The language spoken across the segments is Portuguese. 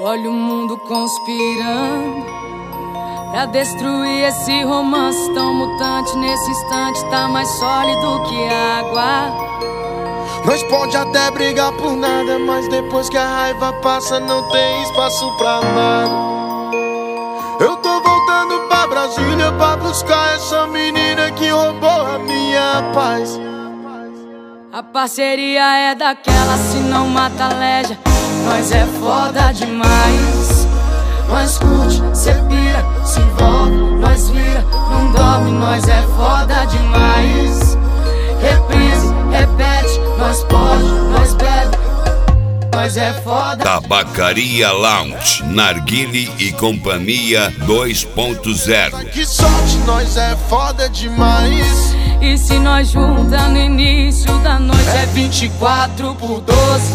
Olha o mundo conspirando pra destruir esse romance tão mutante. Nesse instante tá mais sólido que água. Nós pode até brigar por nada, mas depois que a raiva passa não tem espaço pra nada. Eu tô voltando pra Brasília pra buscar essa menina que roubou a minha paz. A parceria é daquela, se não mata a leja. Nós é foda demais. Nós curte, cê pira, se envolve, nós vira, não dorme. Nós é foda demais. Reprise, repete, nós pode, nós bebe. Nós é foda. Tabacaria Lounge, Narguile e Companhia 2.0. Que sorte, nós é foda demais. E se nós junta no início da noite é 24 por 12.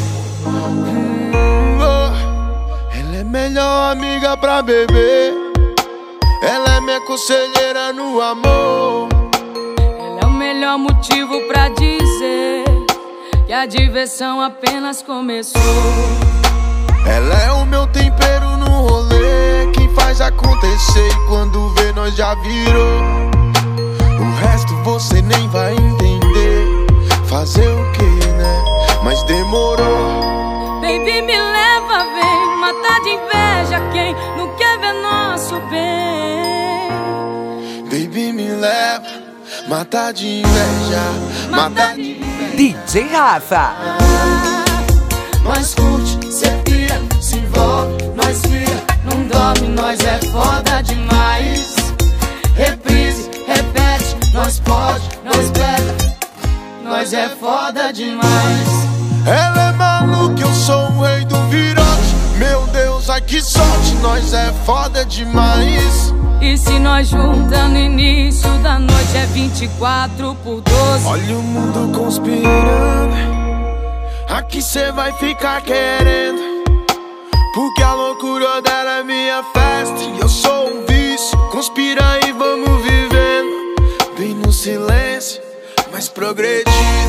Ela é melhor amiga pra beber. Ela é minha conselheira no amor. Ela é o melhor motivo pra dizer que a diversão apenas começou. Ela é o meu tempero no rolê, quem faz acontecer e quando vê nós já virou. O resto você nem vai entender. Fazer o que, né? Mas demorou. Baby, me leva, vem matar de inveja quem não quer ver nosso bem. Baby, me leva, matar de inveja, matar de inveja. DJ Rafa. Nós curte, cê pira, se envolve, nós vira, não dorme. Nós é foda demais. Reprise, repete, nós pode, nós bebe. Nós é foda demais. Ela é maluca, eu sou o rei do virote. Meu Deus, ai que sorte, nós é foda demais. E se nós junta no início da noite é 24 por 12. Olha o mundo conspirando, aqui cê vai ficar querendo. Porque a loucura dela é minha festa e eu sou um vício. Conspira e vamos vivendo, bem no silêncio, mas progredindo.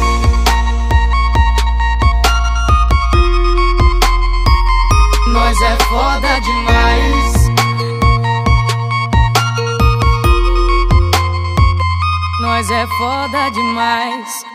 Nós é foda demais. Nós é foda demais.